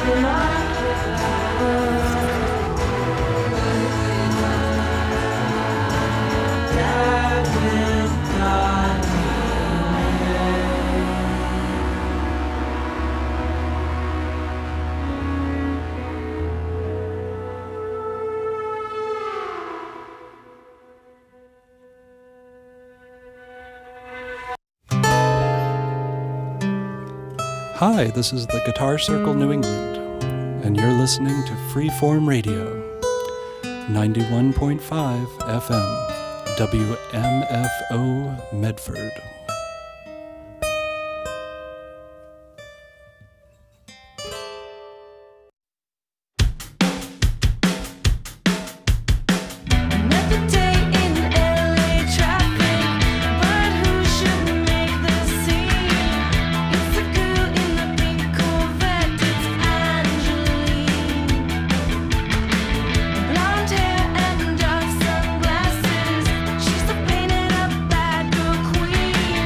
Hi, this is the Guitar Circle New England, and you're listening to Freeform Radio, 91.5 FM, WMFO Medford. She's the painted up bad girl queen.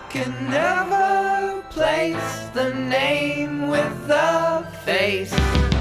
can never place the name with the face.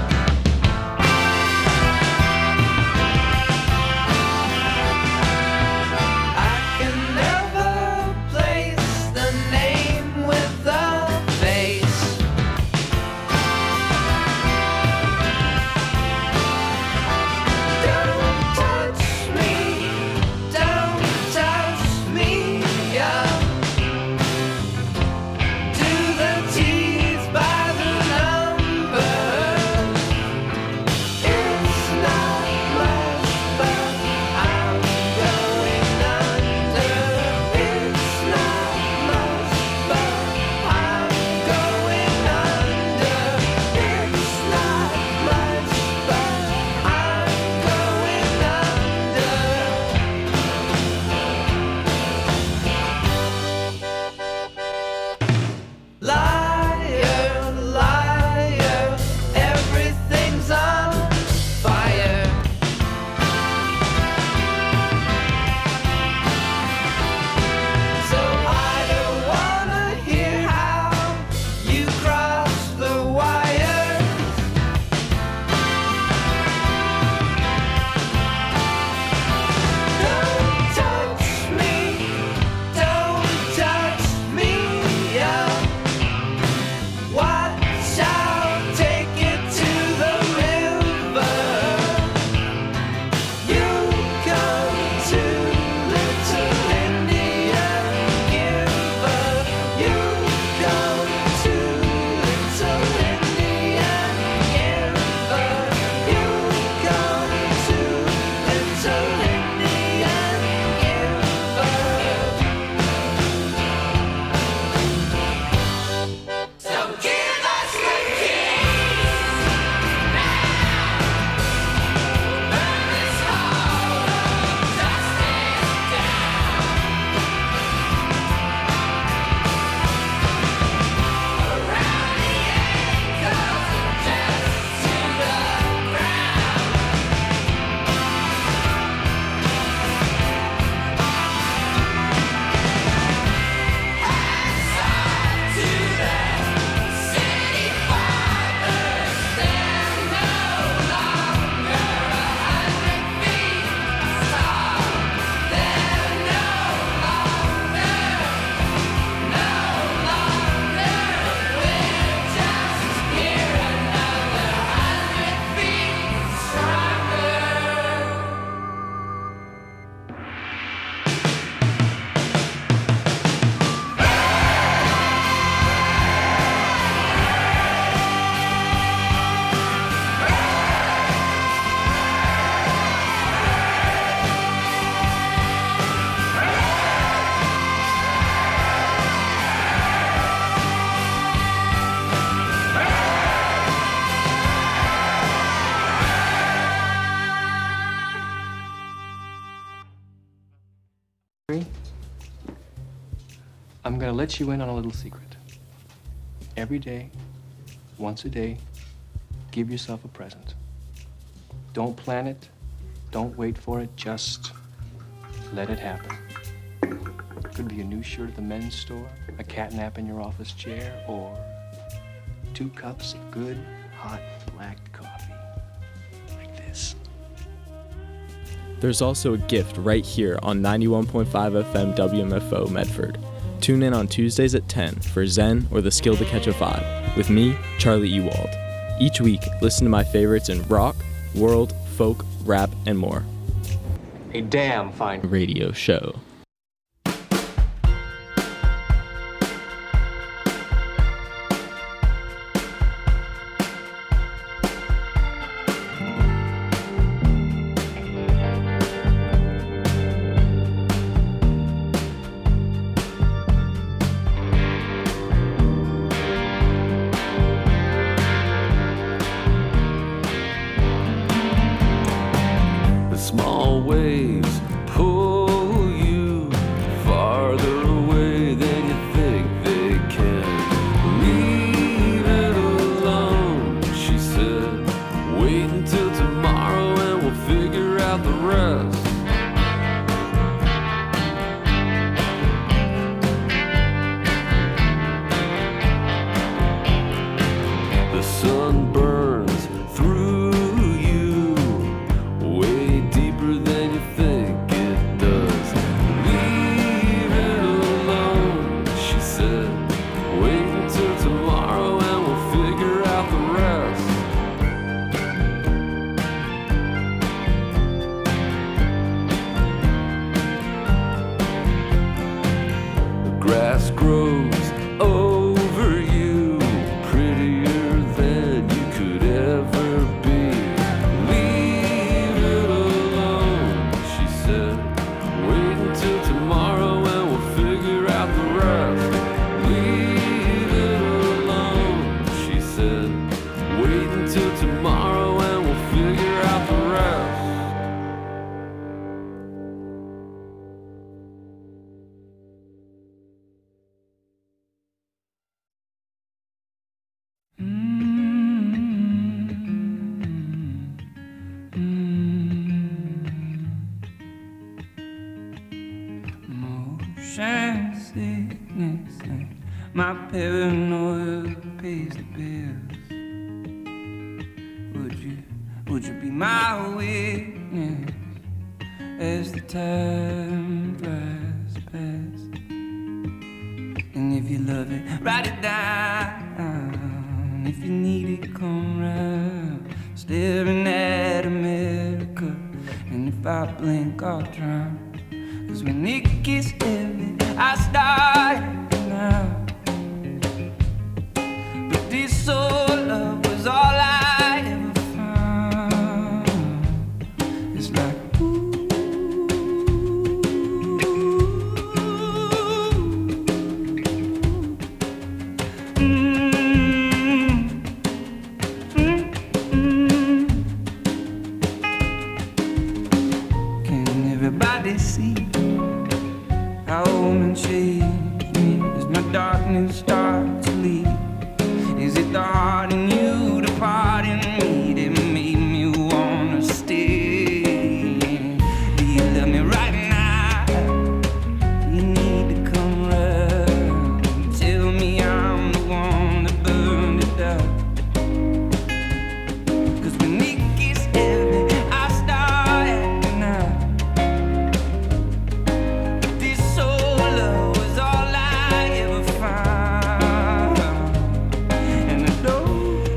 I'm gonna let you in on a little secret. Every day, once a day, give yourself a present. Don't plan it, don't wait for it, just let it happen. Could be a new shirt at the men's store, a cat nap in your office chair, or 2 cups of good, hot, black coffee. Like this. There's also a gift right here on 91.5 FM WMFO Medford. Tune in on Tuesdays at 10 for Zen or the Skill to Catch a Vibe with me, Charlie Ewald. Each week, listen to my favorites in rock, world, folk, rap, and more. A damn fine Radio show. Small waves pull you grass grows over you, prettier than you could ever be. Leave it alone, she said. Wait until tomorrow and we'll figure out the rest. Leave it alone, she said. Wait until tomorrow and we'll figure out the rest. Motion sickness and my paranoia pays the bills. Would you be my witness as the time flies past? And if you love it, write it down. If you need it, come round. Staring at America, and if I blink, I'll drown. 'Cause when it gets heavy, I start now. But this old love was all I ever found. It's like Can everybody see how woman changed me as my darkness starts to leave? Is it the heart in you, the part in me that made me wanna stay? Do you love me right now? Do you need to come round? Tell me I'm the one that burned it down. 'Cause when it gets heavy, I start acting out. This old love was all I ever found. And I don't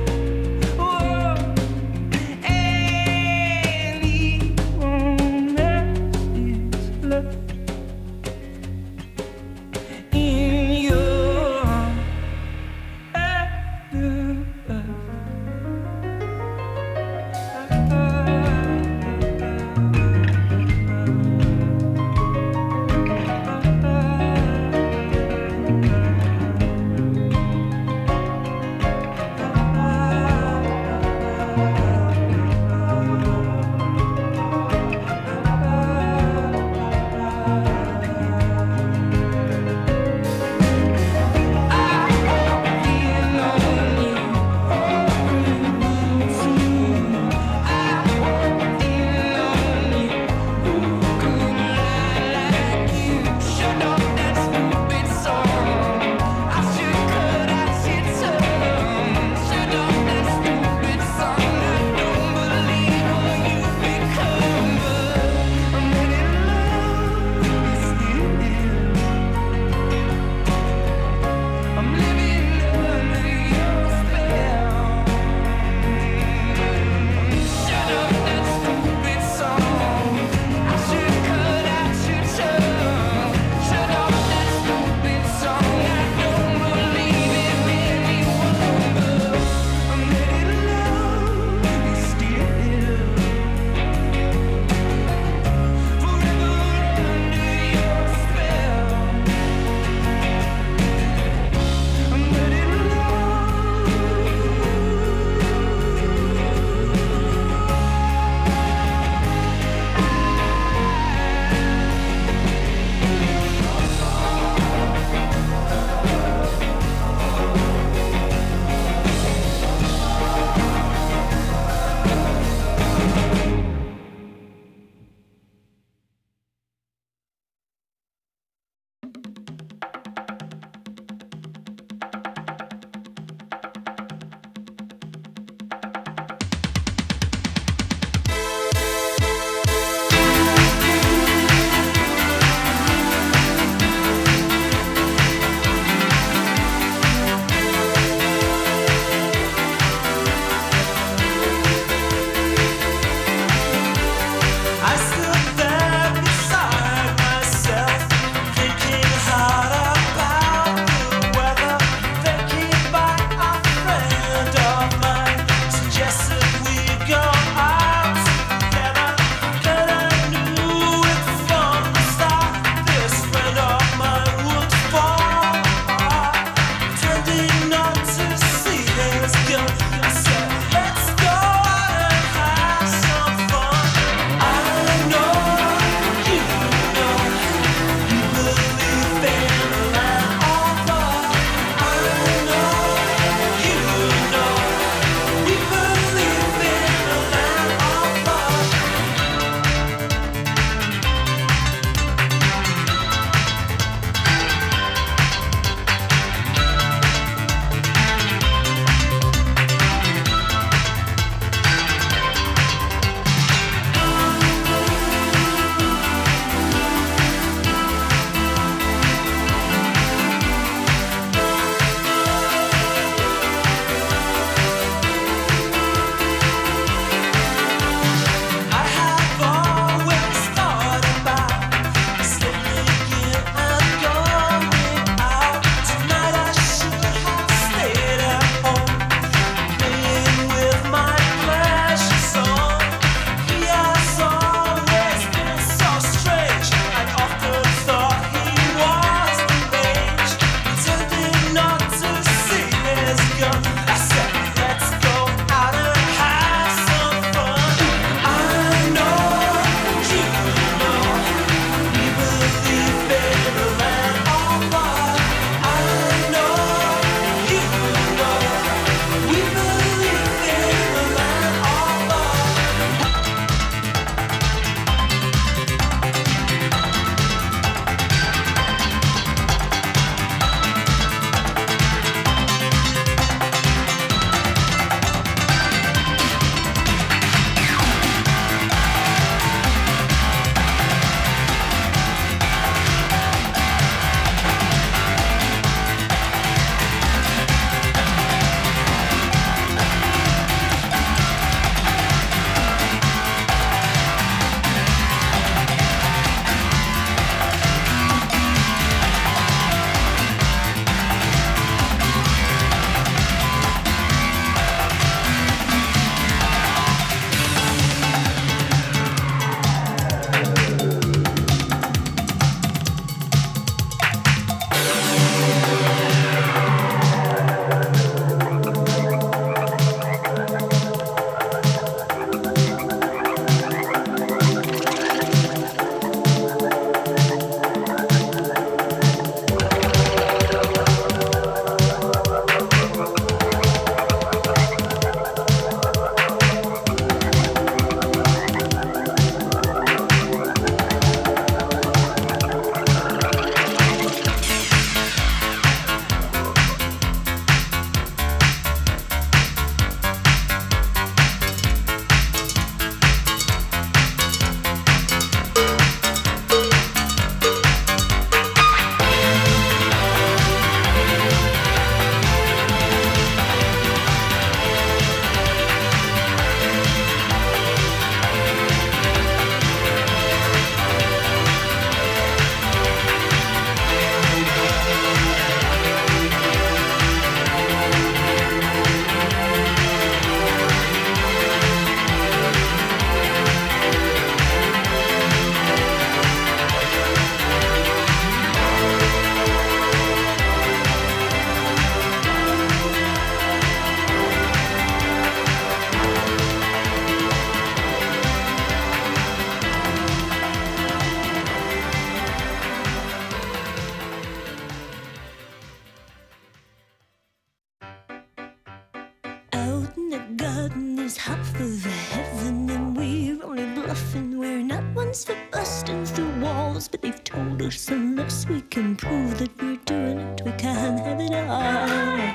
out in the garden is half of heaven, and we're only bluffing. We're not ones for busting through walls, but they've told us unless we can prove that we're doing it, we can't have it all.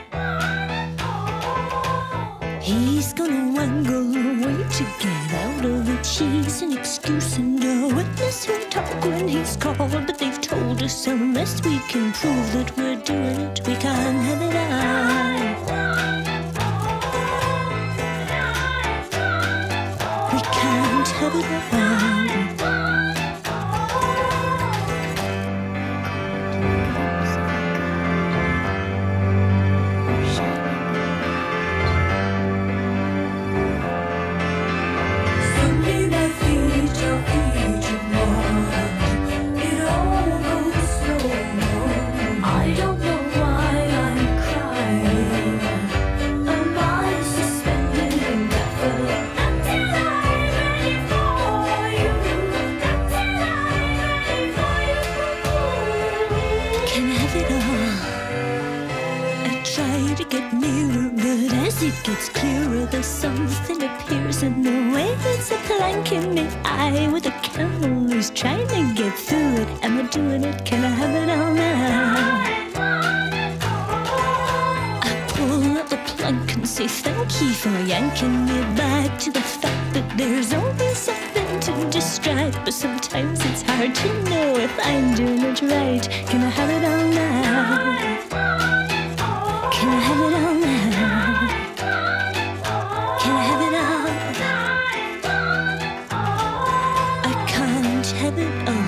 He's gonna wangle away to get out of it. She's an excuse and a witness who'll talk when he's called, but they've told us unless we can prove that we're doing it, we can't have it all. We can't have it all. It gets clearer, there's something appears in the way. It's a plank in the eye with a candle who's trying to get through it. Am I doing it? Can I have it all now? I pull up the plank and say thank you for yanking me back to the fact that there's always something to distract. But sometimes it's hard to know if I'm doing it right. Can I have it all now? Can I have it all now? Have it all.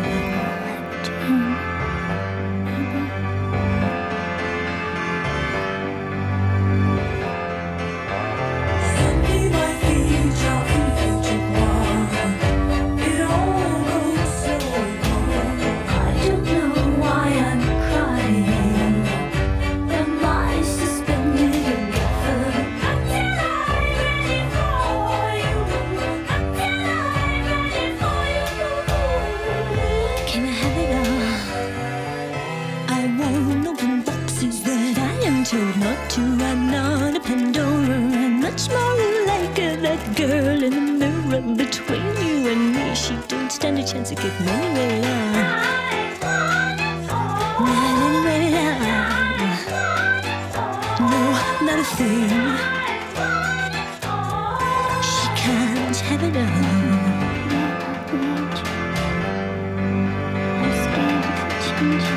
I'm not a Pandora, I'm much more like that girl in the mirror between you and me. She don't stand a chance of getting anywhere now. Not anywhere now. No, not a thing. She can't have it all. I'm scared of changes.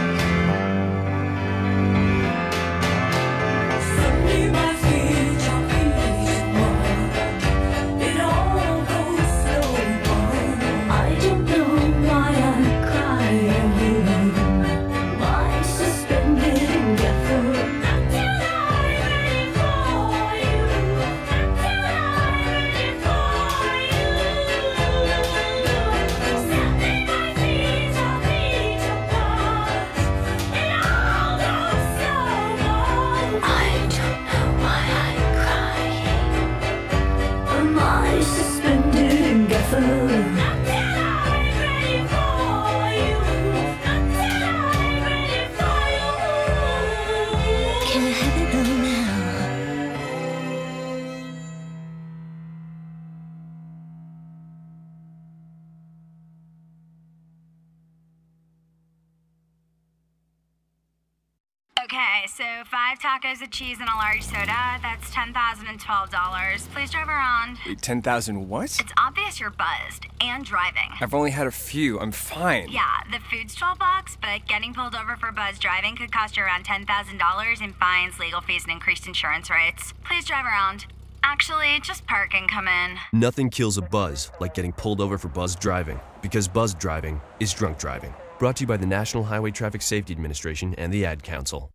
Okay, so 5 tacos of cheese and a large soda, that's $10,012. Please drive around. Wait, 10,000 what? It's obvious you're buzzed and driving. I've only had a few. I'm fine. Yeah, the food's $12, but getting pulled over for buzz driving could cost you around $10,000 in fines, legal fees, and increased insurance rates. Please drive around. Actually, just park and come in. Nothing kills a buzz like getting pulled over for buzz driving, because buzz driving is drunk driving. Brought to you by the National Highway Traffic Safety Administration and the Ad Council.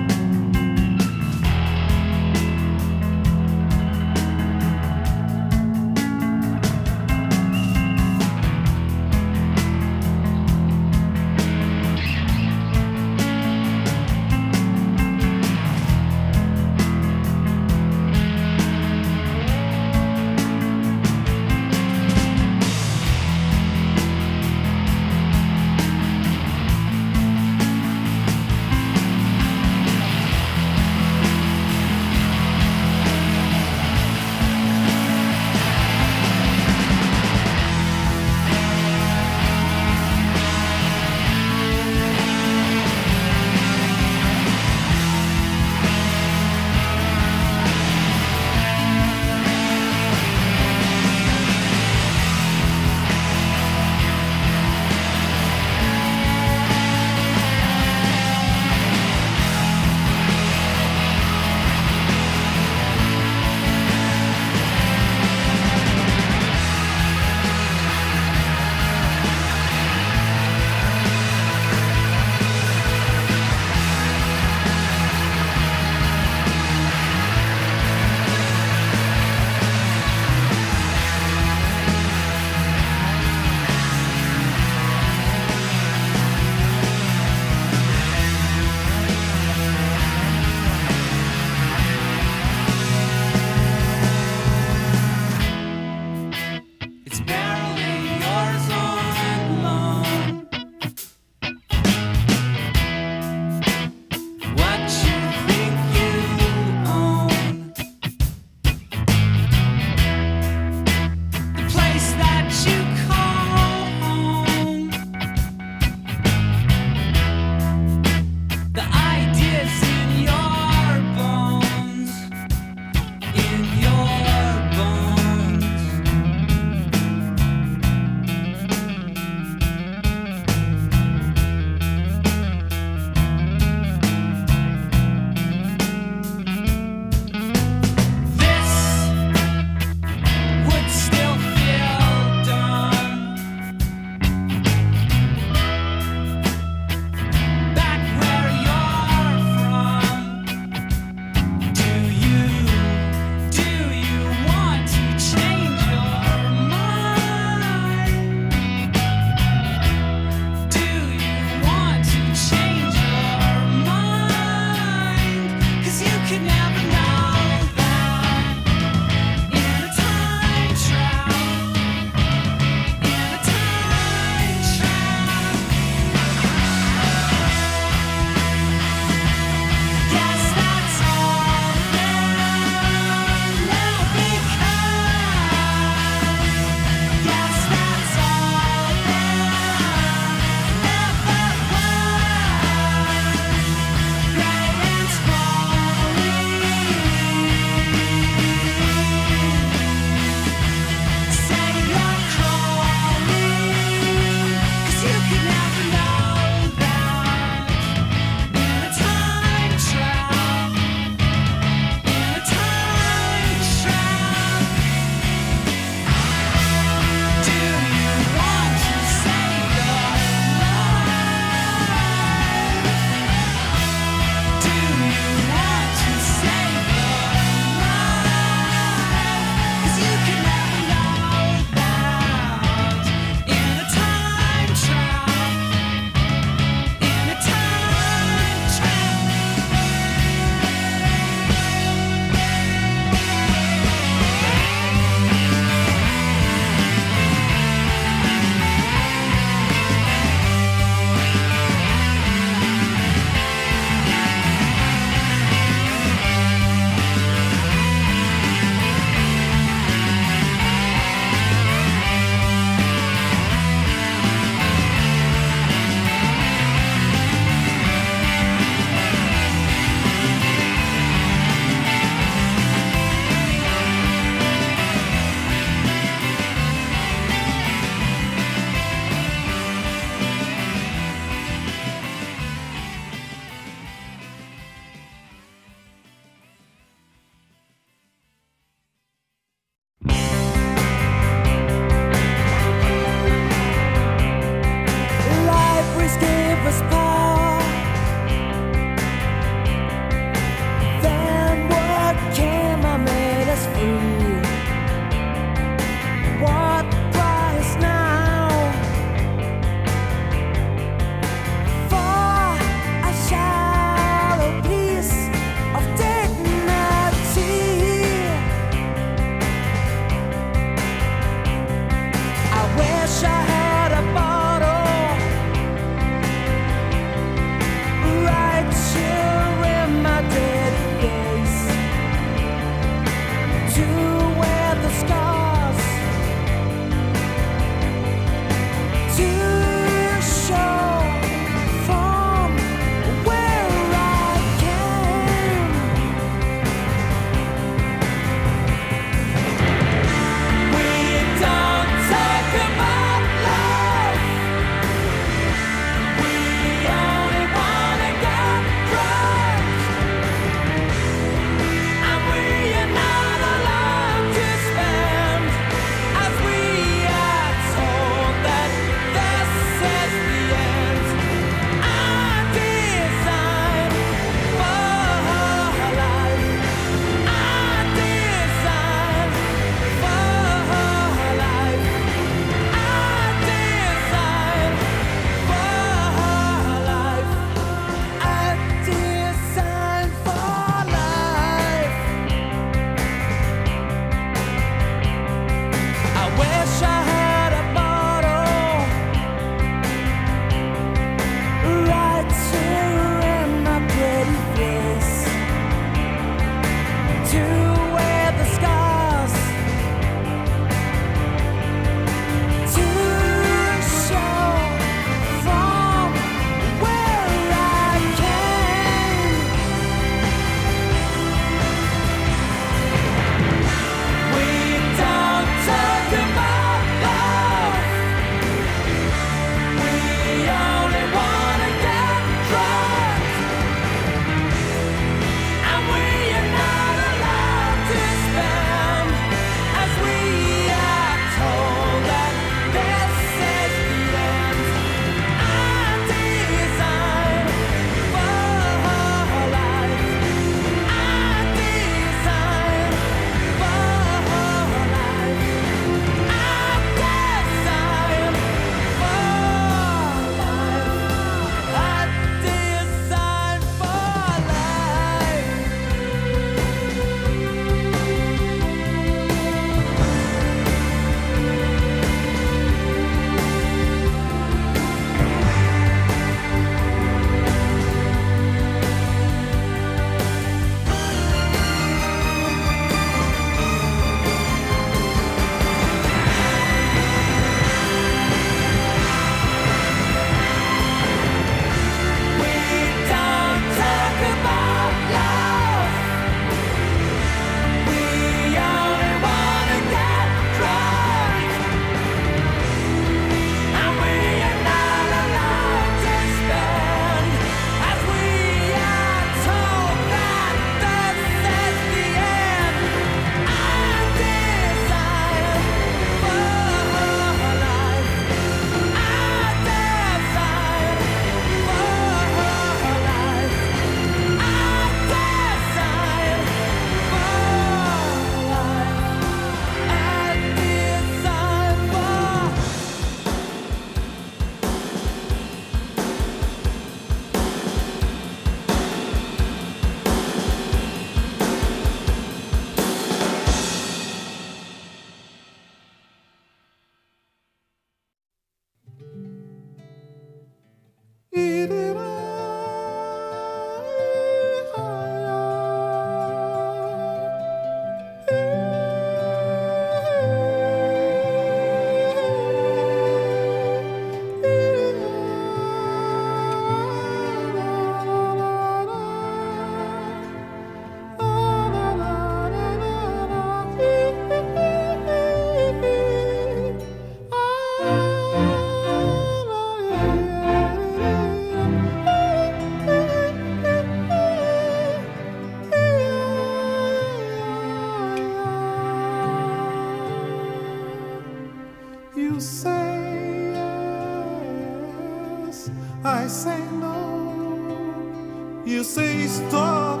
I say no. You say stop,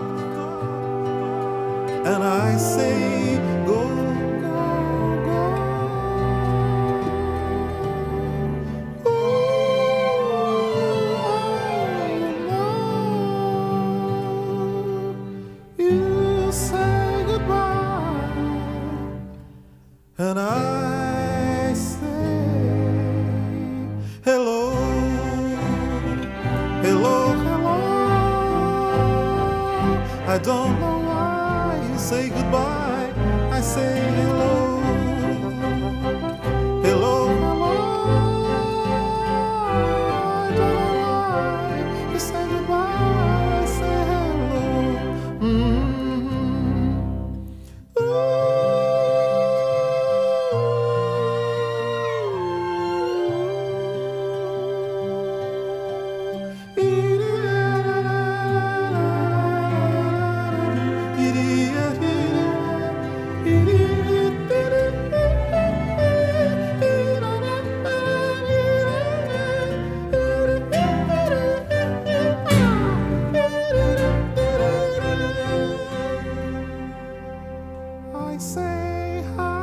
and I say go, go, go. Ooh, no. You say goodbye, and I say hello, hello, hello. I don't know why you say goodbye. I say hello, hello, hello. I don't know why you say goodbye. I say hello. I say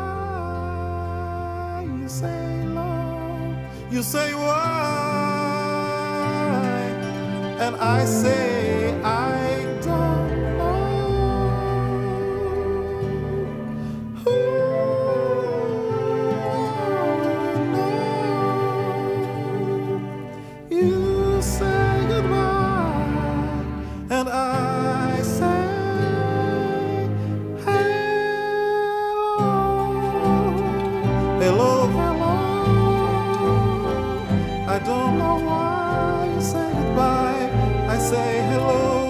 hi, you say low, you say why, and I say I don't know. You say goodbye, and I say hello, hello. I don't know why you say goodbye. I say hello,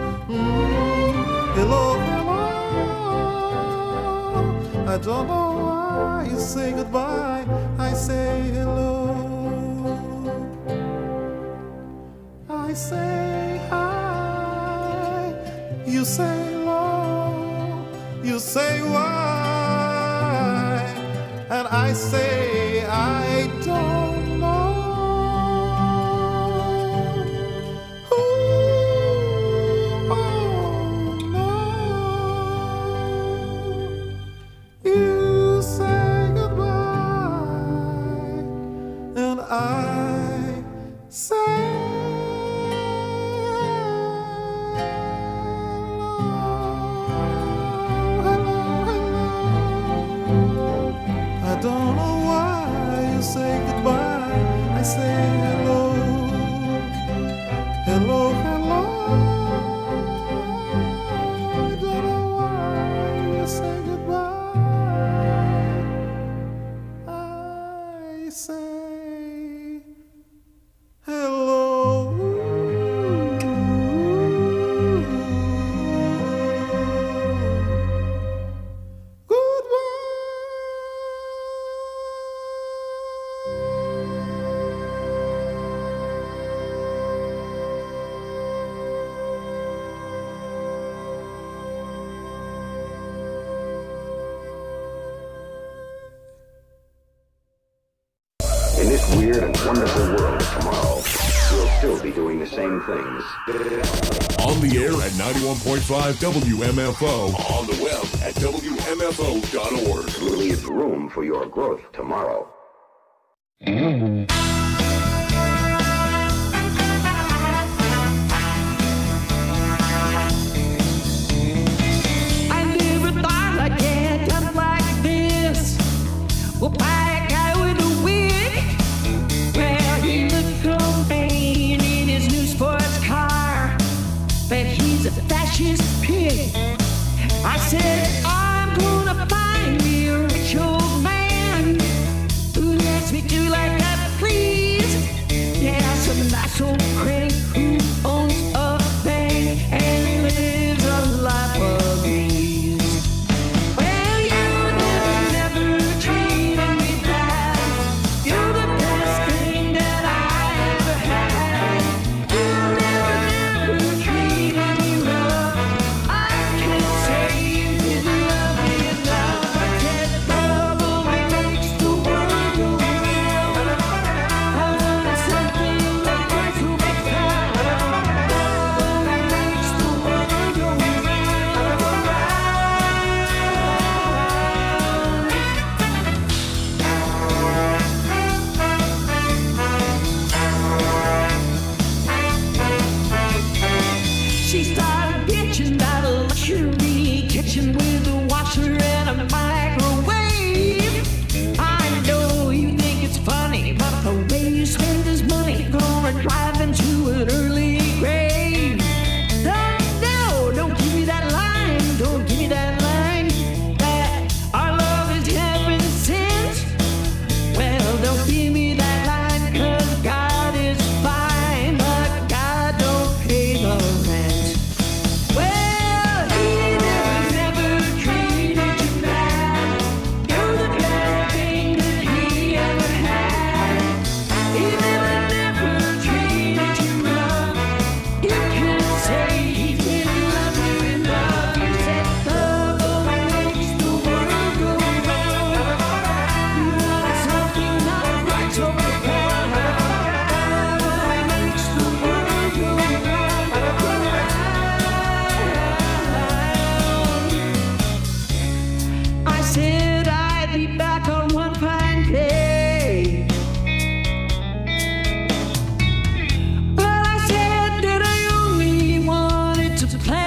hello, hello. I don't know why you say goodbye. I say hello. I say hi. You say low. You say why, and I say I don't know. Ooh, oh no. You say goodbye, and I say I don't know why you say goodbye. I say hello, hello, hello. I don't know why you say goodbye. I say hello. In this weird and wonderful world of tomorrow, we'll still be doing the same things. On the air at 91.5 WMFO. On the web at WMFO.org. Leave room for your growth tomorrow. I never thought I'd get up like this. Well, by a guy with a wig. Well, he looked profane in his new sports car. But he's a fascist pig. I said, I'm gonna find me a rich old man who lets me do like I please. Yeah, some nice old crank who owns a bank and lives a life of ease. Well, you never treated me bad. You're the best thing that I ever had. You never treated me rough. I can't say you didn't love me enough. I said love only makes the world go round. I wanted something like this will kitchen, that luxury kitchen with a washer and a microwave. I know you think it's funny, but the way you spend this money gonna drive into an early grave. No, don't give me that line, don't give me that line, that our love is heaven sent. Well, don't give me that line, 'cause God is fine, but God don't pay the rent. Well, He never treated you bad. You're the best thing that He ever had. He never treated you rough. You can't say He didn't love you enough. He said love makes the world go round. You want something not right, so love makes the world go round. I said I'd be back on one fine day, but I said that I only wanted to play.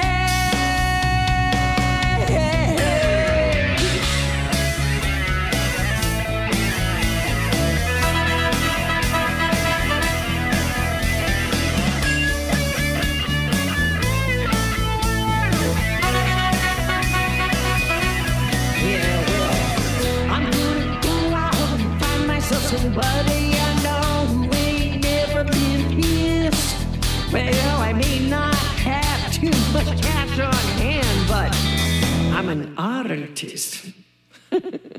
Yeah, well, I'm gonna go out and find myself somebody I know who ain't never been pissed. Well, I may not have too much cash on hand, but I'm an artist.